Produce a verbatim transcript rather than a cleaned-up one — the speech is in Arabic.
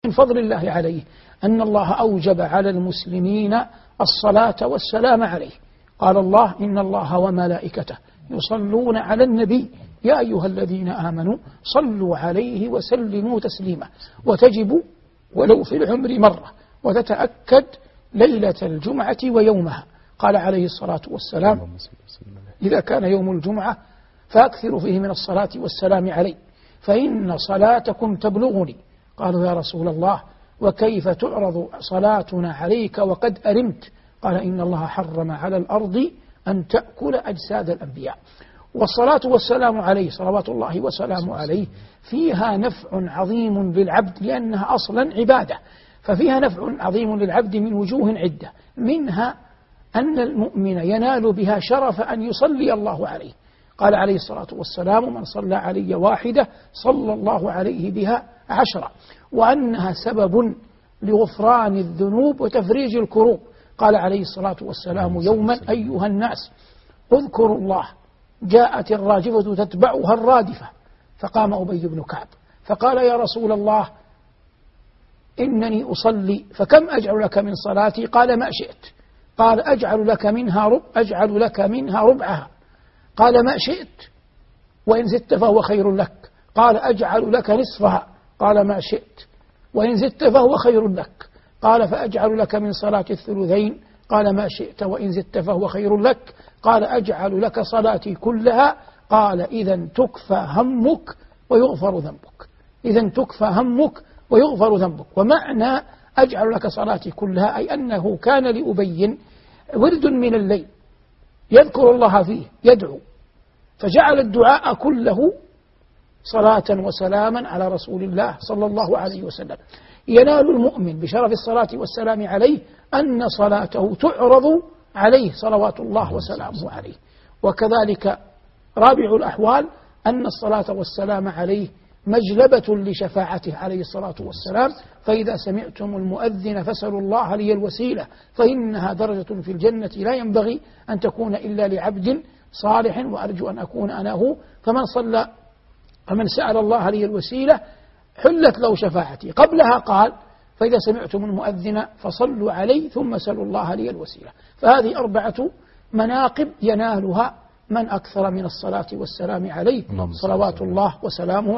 من فضل الله عليه أن الله أوجب على المسلمين الصلاة والسلام عليه. قال الله: إن الله وملائكته يصلون على النبي يا أيها الذين آمنوا صلوا عليه وسلموا تسليما. وتجب ولو في العمر مرة، وتتأكد ليلة الجمعة ويومها. قال عليه الصلاة والسلام: إذا كان يوم الجمعة فأكثروا فيه من الصلاة والسلام عليه، فإن صلاتكم تبلغني. قالوا: يا رسول الله، وكيف تعرض صلاتنا عليك وقد أرمت؟ قال: إن الله حرم على الأرض أن تأكل أجساد الأنبياء. والصلاة والسلام عليه صلوات الله وسلامه عليه فيها نفع عظيم للعبد، لأنها أصلا عبادة، ففيها نفع عظيم للعبد من وجوه عدة، منها أن المؤمن ينال بها شرف أن يصلي الله عليه. قال عليه الصلاة والسلام: من صلى علي واحدة صلى الله عليه بها عشرة. وأنها سبب لغفران الذنوب وتفريج الكروب. قال عليه الصلاة والسلام: يوما أيها الناس اذكروا الله، جاءت الراجفة تتبعها الرادفة، فقام أبي بن كعب فقال: يا رسول الله، إنني أصلي، فكم أجعل لك من صلاتي؟ قال: ما شئت. قال: أجعل لك منها ربع أجعل لك منها ربعها. قال: ما شئت، وإن زدت فهو خير لك. قال: أجعل لك نصفها. قال: ما شئت، وإن زدت فهو خير لك. قال: فأجعل لك من صلاة الثلثين. قال: ما شئت، وإن زدت فهو خير لك. قال: أجعل لك صلاتي كلها. قال: إذا تكفى همك ويغفر ذنبك. إذا تكفى همك ويغفر ذنبك. ومعنى أجعل لك صلاتي كلها أي أنه كان لأبي ورد من الليل يذكر الله فيه، يدعو، فجعل الدعاء كله صلاة وسلاما على رسول الله صلى الله عليه وسلم. ينال المؤمن بشرف الصلاة والسلام عليه أن صلاته تعرض عليه صلوات الله وسلامه عليه. وكذلك رابع الأحوال أن الصلاة والسلام عليه مجلبة لشفاعته عليه الصلاة والسلام. فإذا سمعتم المؤذن فاسألوا الله لي الوسيلة فإنها درجة في الجنة لا ينبغي أن تكون إلا لعبد صالح، وأرجو أن أكون أنا هو. فمن صلى فمن سأل الله لي الوسيلة حلت له شفاعتي. قبلها قال: فإذا سمعتم المؤذن فصلوا عليه ثم سألوا الله لي الوسيلة. فهذه أربعة مناقب ينالها من أكثر من الصلاة والسلام عليه صلوات الله وسلامه